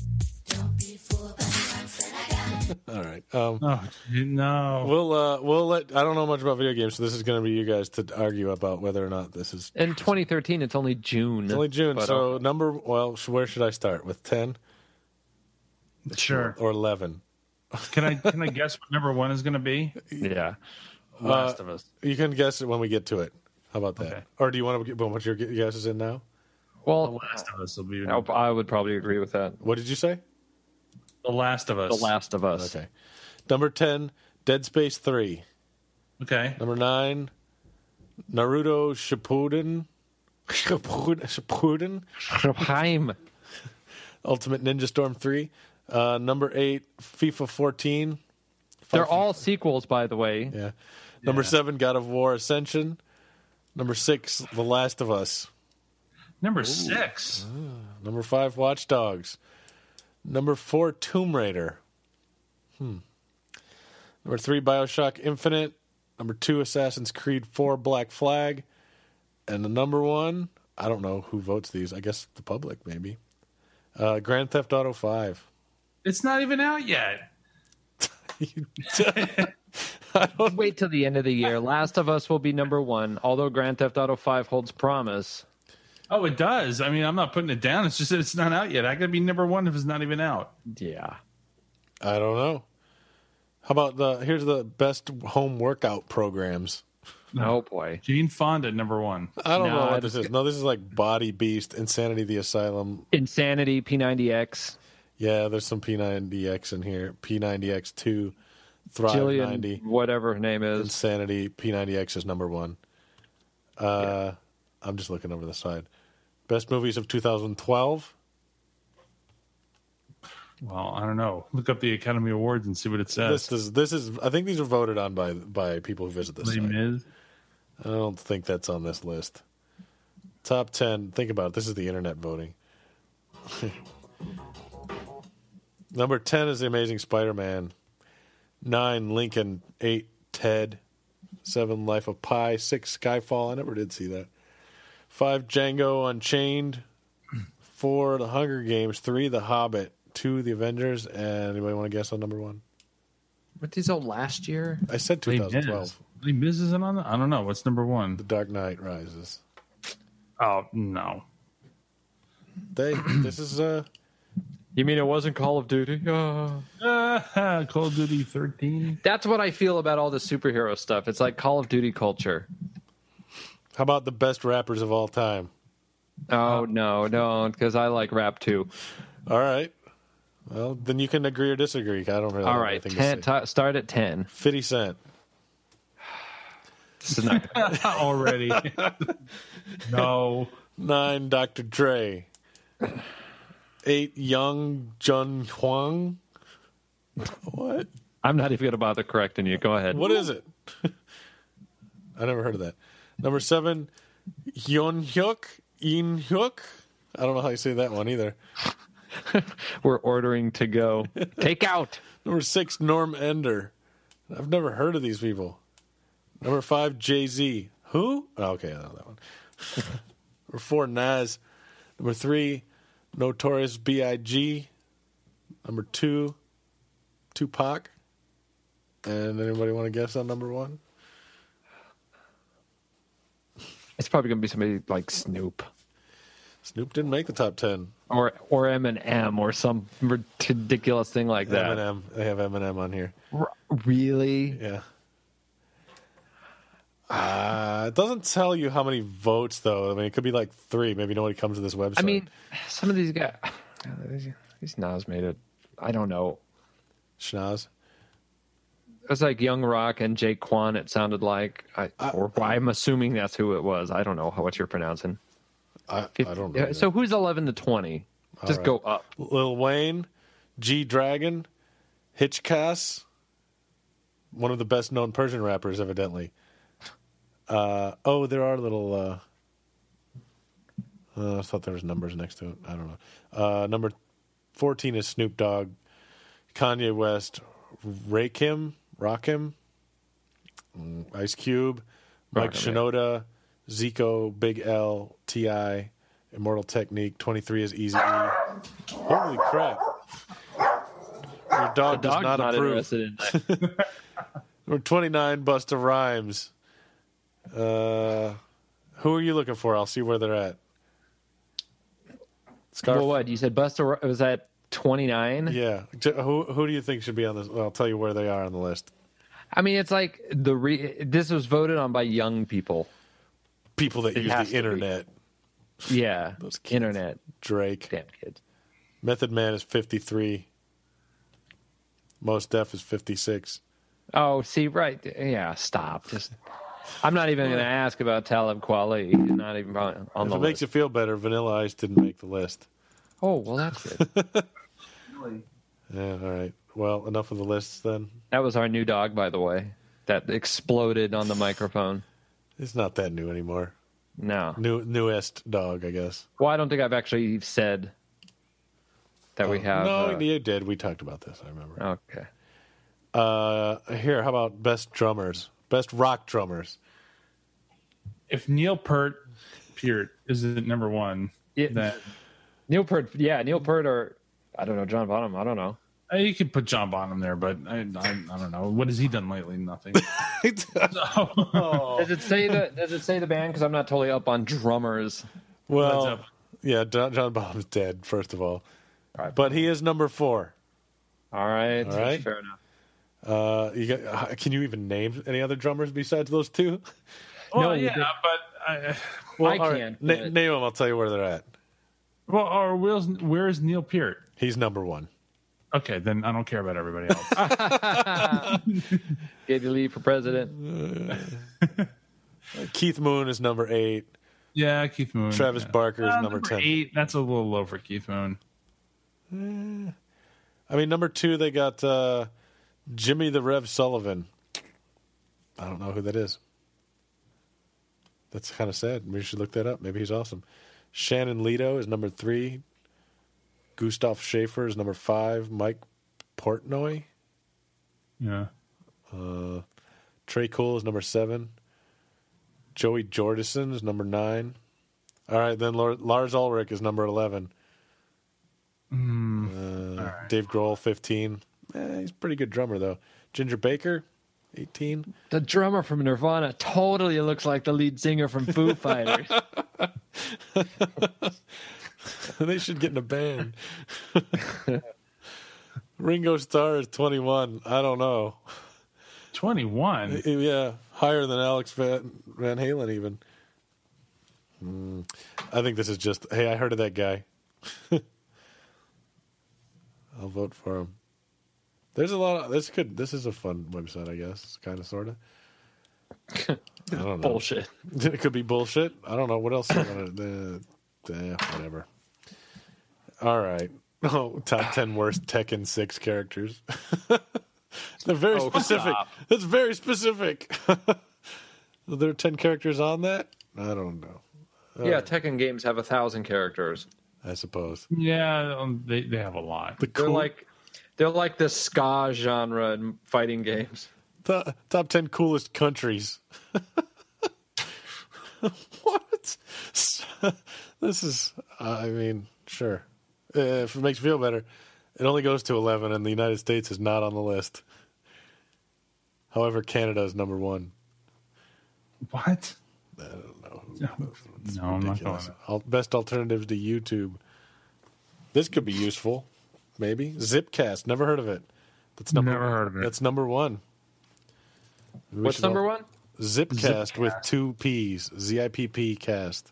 All right. Um, Oh no! we'll uh, we'll let. I don't know much about video games, so this is going to be you guys to argue about whether or not this is. In twenty thirteen, it's only June. It's only June, But, so uh, number. Well, sh- where should I start with ten Sure. or eleven? Can I can I guess what number one is going to be? yeah. Last of Us. You can guess it when we get to it. How about that? Okay. Or do you want to get put your guesses in now? The Well, Last of Us will be. I I would probably agree with that. What did you say? The Last of Us. The Last of Us. Okay. Number ten, Dead Space three. Okay. Number nine, Naruto Shippuden. Shippuden. Shippuden. Heim. Ultimate Ninja Storm three. Uh, number eight, FIFA fourteen. They're all sequels, by the way. Yeah. Number Yeah. seven, God of War Ascension. Number six, The Last of Us. Number six. Number five, Watch Dogs. Number four, Tomb Raider. Hmm. Number three, Bioshock Infinite. Number two, Assassin's Creed four, Black Flag. And the number one, I don't know who votes these. I guess the public, maybe. Uh, Grand Theft Auto five. It's not even out yet. I don't, Wait till the end of the year. Last of Us will be number one, although Grand Theft Auto five holds promise. Oh, it does. I mean, I'm not putting it down. It's just that it's not out yet. I could be number one if it's not even out. Yeah. I don't know. How about the, here's the best home workout programs. Oh, boy. Jane Fonda, number one. I don't No, know what it's this is. No, this is like Body Beast, Insanity the Asylum. Insanity, P ninety X, Yeah, there's some P ninety X in here. P ninety X two, Thrive Jillian, ninety, whatever her name is. Insanity. P ninety X is number one. Uh, I'm just looking over the side. Best movies of two thousand twelve. Well, I don't know. Look up the Academy Awards and see what it says. This is this is. I think these are voted on by by people who visit this Les site. Mis. I don't think that's on this list. Top ten. Think about it. This is the internet voting. Number ten is The Amazing Spider-Man. Nine, Lincoln. Eight, Ted. Seven, Life of Pi. Six, Skyfall. I never did see that. Five, Django Unchained. Four, The Hunger Games. Three, The Hobbit. Two, The Avengers. And anybody want to guess on number one? What these all last year? I said Les twenty twelve. Mis. Les Mis isn't on the, I don't know. What's number one? The Dark Knight Rises. Oh, no. They. This is uh. You mean it wasn't Call of Duty? Uh, Uh, Call of Duty thirteen. that's what I feel about all the superhero stuff. It's like Call of Duty culture. How about the best rappers of all time? Oh, no, don't, because I like rap too. All right. Well, then you can agree or disagree. I don't really All have right, anything ten, to say. t- start at ten. fifty Cent. This is not gonna- Already. No. Nine, Doctor Dre. Eight, Young Jun Huang. What? I I'm not even going to bother correcting you. Go ahead. What is it? I never heard of that. Number seven, Yeonhyuk, Inhyuk. I don't know how you say that one either. We're ordering to go. Take out. Number six, Norm Ender. I've never heard of these people. Number five, Jay-Z. Who? Oh, okay, I know that one. Number four, Nas. Number three, Notorious B I G Number two, Tupac. And anybody want to guess on number one? It's probably going to be somebody like Snoop. Snoop didn't make the top ten. Or or Eminem or some ridiculous thing like that. Eminem. They have Eminem on here. R- really? Yeah. Uh, it doesn't tell you how many votes, though. I mean, it could be like three. Maybe nobody comes to this website. I mean, some of these guys, these Nas made it. I don't know. Schnoz. It was like Young Rock and Jake Quan, it sounded like. I, Uh, or I'm assuming that's who it was. I don't know how, what you're pronouncing. I, I don't know. Yeah, so who's eleven to twenty? Just right. go up. Lil Wayne, G Dragon, Hitchcast, one of the best known Persian rappers, evidently. Uh, oh, there are little. Uh, uh, I thought there was numbers next to it. I don't know. Uh, number fourteen is Snoop Dogg, Kanye West, Rakim, Rakim, mm, Ice Cube, Mike Rakim, Shinoda, Zico, Big L, T I, Immortal Technique. twenty-three is Easy E. Holy crap! Your dog The does dog's not, not approve. interested in that. Number twenty-nine, Busta Rhymes. Uh, who are you looking for? I'll see where they're at. Scarf. Well, what? You said Busta, was that twenty-nine? Yeah. J- Who who do you think should be on this? Well, I'll tell you where they are on the list. I mean, it's like the re- this was voted on by young people. People that It use has the to be. internet. Yeah, Those kids. internet. Drake. Damn kids. Method Man is fifty-three. Mos Def is fifty-six. Oh, see, right. Yeah, stop. Just, I'm not even going to ask about Talib Kweli. He's not even on, on If the it makes list. you feel better, Vanilla Ice didn't make the list. Oh, well, that's good. Yeah, all right. Well, enough of the lists then. That was our new dog, by the way, that exploded on the microphone. It's not that new anymore. No. New newest dog, I guess. Well, I don't think I've actually said that we have. No, uh, you did. We talked about this. I remember. Okay. Uh, here, how about best drummers? Best rock drummers. If Neil Peart, Peart is at number one, Yeah. then Neil Peart, yeah, Neil Peart or, I don't know, John Bonham, I don't know. uh, you could put John Bonham there, but I, I, I don't know. What has he done lately? Nothing. Does it say the Does it say the band? Because I'm not totally up on drummers. Well, Led Zeppelin. yeah, John, John Bonham's dead, first of all. All right. But he is number four. All right, All right. fair enough. Uh, you got, uh, can you even name any other drummers besides those two? Well, No, yeah, you- but I, Well, I all can't, Na- but- name them. I'll tell you where they're at. well, or where's where's Neil Peart? He's number one. Okay, then I don't care about everybody else. Gave you leave for president. Keith Moon is number eight. yeah, Keith Moon. Travis yeah. Barker is Uh, number ten. Eight. That's a little low for Keith Moon. I mean, number two, they got uh, Jimmy the Rev Sullivan. I don't know who that is. That's kind of sad. Maybe you should look that up. Maybe he's awesome. Shannon Leto is number three. Gustav Schaefer is number five. Mike Portnoy. Yeah. Uh, Trey Cool is number seven. Joey Jordison is number nine. All right, then Lars, Lars Ulrich is number eleven. Uh, Dave Grohl, fifteen. Eh, he's a pretty good drummer, though. Ginger Baker, eighteen. The drummer from Nirvana totally looks like the lead singer from Foo Fighters. They should get in a band. Ringo Starr is twenty-one. I don't know. Twenty-one. Yeah, higher than Alex Van, Van Halen, even. Hmm. I think this is just, hey, I heard of that guy. I'll vote for him. There's a lot of, this could, this is a fun website, I guess, kind of, sort of. I don't know. Bullshit. It could be bullshit. I don't know. What else? I wanna, uh, eh, whatever. All right. Oh, top ten worst Tekken six characters. They're very Oh, specific. stop. That's very specific. There are ten characters on that? I don't know. Yeah, Tekken games have a thousand characters. I suppose. Yeah, um, they they have a lot. The They're cool, like they're like the ska genre in fighting games. the top ten coolest countries. What? This is, uh, I mean, sure. Uh, if it makes you feel better, it only goes to eleven, and the United States is not on the list. However, Canada is number one. What? I don't know. No, I'm not going. Ridiculous. there. Al- Best alternatives to YouTube. This could be useful. Maybe Zipcast. Never heard of it. That's number. Never heard of it. That's number one. We What's should number all- one? Zipcast with Zipcast. two P's. Z I P P cast.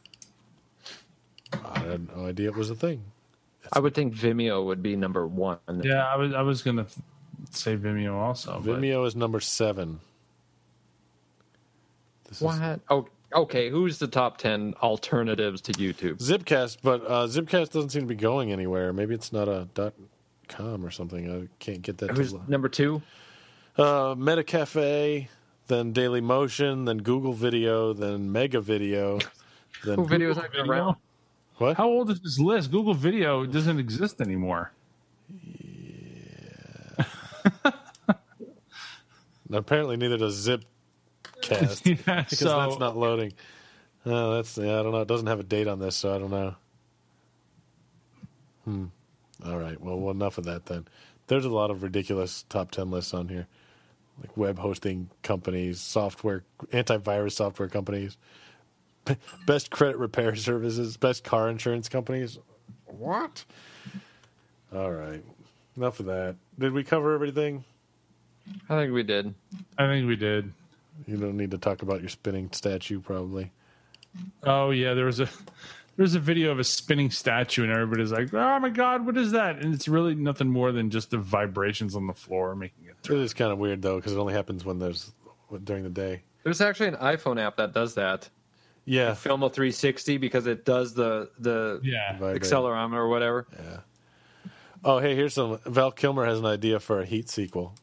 I had no idea it was a thing. I would think Vimeo would be number one. Yeah, I was I was gonna th- say Vimeo also. but- Vimeo is number seven. This is What? Oh, okay. Who's the top ten alternatives to YouTube? Zipcast, but uh, Zipcast doesn't seem to be going anywhere. Maybe it's not a dot com or something. I can't get that. Who's To number two? uh, Metacafe, then Daily Motion, then Google Video, then Mega Video, then Who videos not Video? around? what? How old is this list? Google Video doesn't exist anymore. Apparently, neither does Zipcast Yeah, because so that's not loading. Uh, that's yeah, I don't know. It doesn't have a date on this, so I don't know. Hmm. All right. Well, well, enough of that then. There's a lot of ridiculous top ten lists on here, like web hosting companies, software, antivirus software companies, b- best credit repair services, best car insurance companies. What? All right. Enough of that. Did we cover everything? I think we did. I think we did. You don't need to talk about your spinning statue, probably. Oh yeah, there was a there was a video of a spinning statue, and everybody's like, "Oh my god, what is that?" And it's really nothing more than just the vibrations on the floor making it. It is kind of weird though, because it only happens when there's during the day. There's actually an iPhone app that does that. Yeah. Filmo three sixty because it does the the Yeah, Vibrate. accelerometer or whatever. Oh, hey, here's some. Val Kilmer has an idea for a Heat sequel.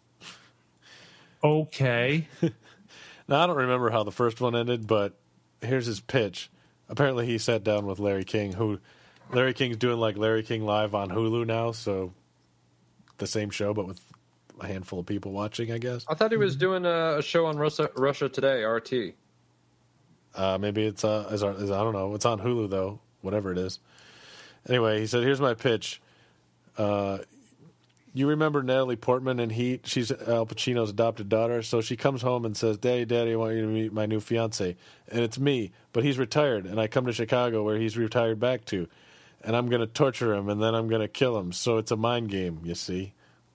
okay. Now, I don't remember how the first one ended, but here's his pitch. Apparently, he sat down with Larry King, who Larry King's doing like Larry King Live on Hulu now, so the same show, but with a handful of people watching, I guess. I thought he was doing a, a show on Russia, Russia Today, R T. Uh, maybe it's, uh, is, is, I don't know. It's on Hulu, though, whatever it is. Anyway, he said, here's my pitch. Uh, you remember Natalie Portman in Heat? She's Al Pacino's adopted daughter. So she comes home and says, Daddy, Daddy, I want you to meet my new fiance. And it's me, but he's retired. And I come to Chicago where he's retired back to. And I'm going to torture him, and then I'm going to kill him. So it's a mind game, you see.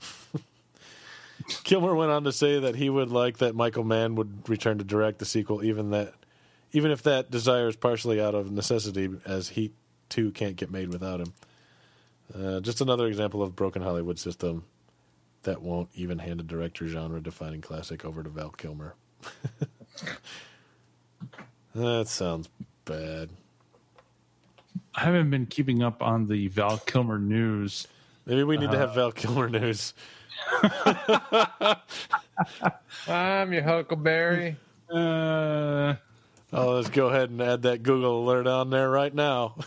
Kilmer went on to say that he would like that Michael Mann would return to direct the sequel, even that, even if that desire is partially out of necessity, as Heat two can't get made without him. Uh, just another example of broken Hollywood system that won't even hand a director genre-defining classic over to Val Kilmer. That sounds bad. I haven't been keeping up on the Val Kilmer news. Maybe we need to have Val Kilmer news. I'm your Huckleberry. Uh, Oh, let's go ahead and add that Google alert on there right now.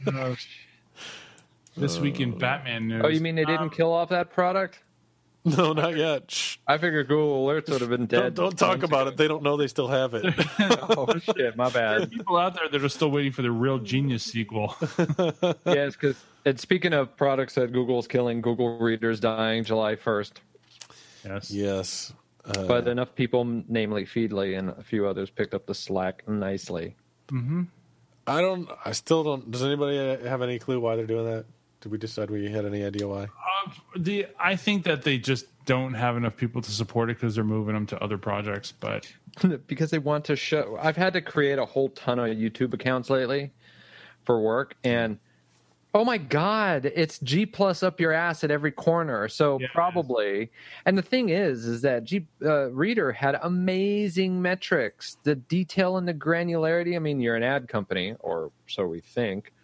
this week in Batman news. Oh, you mean they didn't Um, kill off that product? No, not yet. Shh. I figured Google Alerts would have been Don't, dead. don't talk about it. They don't know they still have it. Oh shit, my bad. people out there that are still waiting for the Real Genius sequel? Yes, because and speaking of products that Google's killing, Google Reader's dying July first. Yes. Yes. Uh, But enough people, namely Feedly and a few others, picked up the slack nicely. I don't. I still don't. Does anybody have any clue why they're doing that? Did we decide we had any idea why? Uh, the I think that they just don't have enough people to support it because they're moving them to other projects. But Because they want to show. I've had to create a whole ton of YouTube accounts lately for work, and oh my god, it's G plus up your ass at every corner. So Yeah, probably, and the thing is, is that G uh, Reader had amazing metrics, the detail and the granularity. I mean, you're an ad company, or so we think,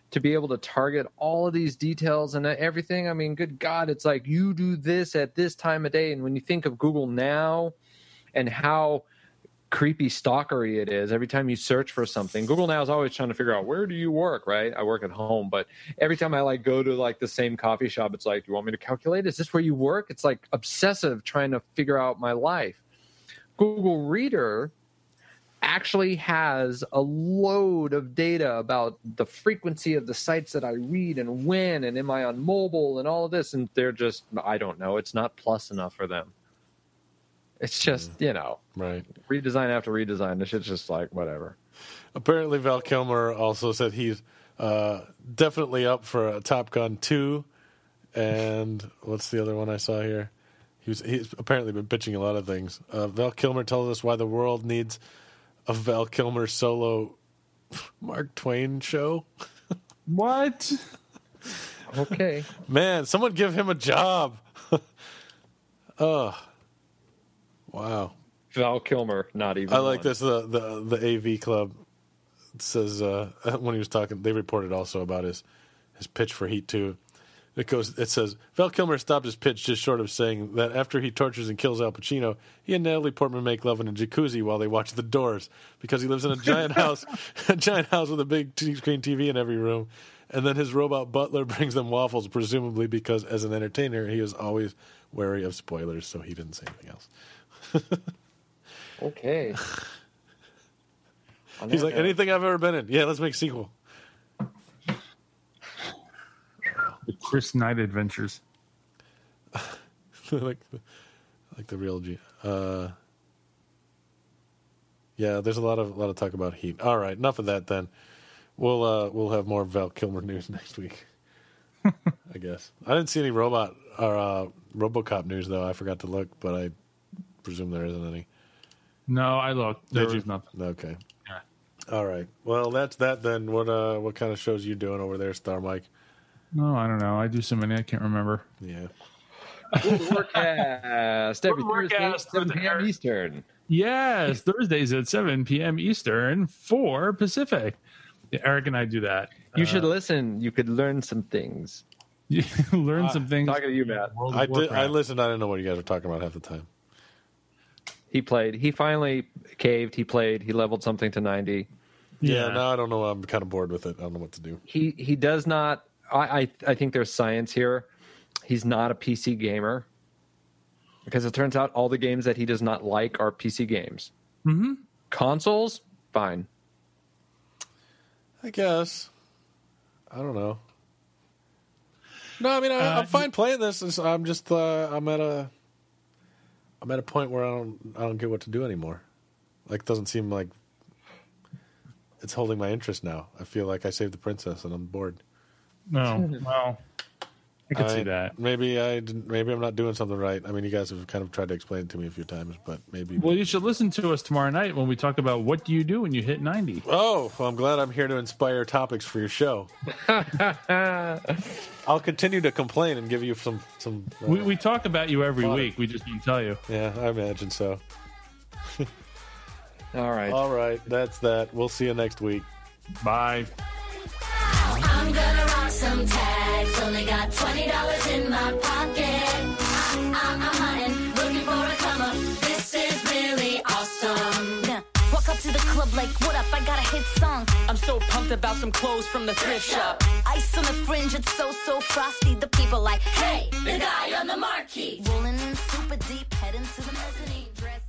to be able to target all of these details and everything. I mean, good God, it's like you do this at this time of day. And when you think of Google Now and how creepy stalkery it is every time you search for something, Google Now is always trying to figure out, where do you work, right? I work at home, but every time I like go to like the same coffee shop, it's like, do you want me to calculate? Is this where you work? It's like obsessive trying to figure out my life. Google Reader actually has a load of data about the frequency of the sites that I read and when, and am I on mobile and all of this. And they're just, I don't know, it's not plus enough for them. It's just, you know, Right. redesign after redesign. This shit's just like, whatever. Apparently, Val Kilmer also said he's uh, definitely up for a Top Gun two. And what's the other one I saw here? He was, he's apparently been pitching a lot of things. Uh, Val Kilmer tells us why the world needs a Val Kilmer solo Mark Twain show. What? Okay. Man, someone give him a job. Oh, wow. Val Kilmer, not even I like one. this. The, the the A V Club says uh, when he was talking, they reported also about his his pitch for Heat two. It goes. It says Val Kilmer stopped his pitch just short of saying that after he tortures and kills Al Pacino, he and Natalie Portman make love in a jacuzzi while they watch The Doors because he lives in a giant house, a giant house with a big t- screen T V in every room. And then his robot butler brings them waffles, presumably because as an entertainer, he is always wary of spoilers, so he didn't say anything else. Okay. He's like, anything I've ever been in. Yeah, let's make a sequel. The Chris Knight Adventures. like, like the real G. Uh, yeah, there's a lot of a lot of talk about Heat. All right, enough of that then. We'll uh, we'll have more Val Kilmer news next week. I guess I didn't see any robot or uh, RoboCop news though. I forgot to look, but I presume there isn't any. No, I looked. There Did was you? nothing. Okay. Yeah. All right. Well, that's that then. What uh, what kind of shows you doing over there, Star Mike? No, I don't know. I do so many, I can't remember. Yeah. Forecast every Thursday, Forecast seven with p.m. Eric. Eastern. Yes, Thursdays at seven p.m. Eastern, four Pacific. Yeah, Eric and I do that. You Uh, should listen. You could learn some things. you learn some things. Talking to you, Matt. World of I did. I Warcraft. listened. I didn't know what you guys were talking about half the time. He played. He finally caved. He played. He leveled something to ninety. Yeah. Yeah. No, I don't know. I'm kind of bored with it. I don't know what to do. He he does not. I I, I think there's science here. He's not a P C gamer because it turns out all the games that he does not like are P C games. Mm-hmm. Consoles, fine. I guess. I don't know. No, I mean I, Uh, I'm fine playing this. It's- I'm just uh, I'm at a I'm at a point where I don't I don't get what to do anymore. Like, it doesn't seem like it's holding my interest now. I feel like I saved the princess and I'm bored. No, well, I could see I- that. Maybe I didn't, maybe I'm not doing something right. I mean, you guys have kind of tried to explain it to me a few times, but maybe. Well, you should listen to us tomorrow night when we talk about what do you do when you hit ninety. Oh, well, I'm glad I'm here to inspire topics for your show. I'll continue to complain and give you some some. Uh, We, we talk about you every Fun. week. We just don't tell you. yeah, I imagine so. All right. All right, that's that. We'll see you next week. Bye. I'm gonna rock some tags. Only got twenty dollars in my pocket. I'm, I'm, I'm hunting, looking for a come up. This is really awesome. Yeah. Walk up to the club like, what up? I got a hit song. I'm so pumped about some clothes from the thrift shop. Ice on the fringe, it's so, so frosty. The people like, Hey, the guy on the marquee. rolling in super deep, heading to the mezzanine. Dress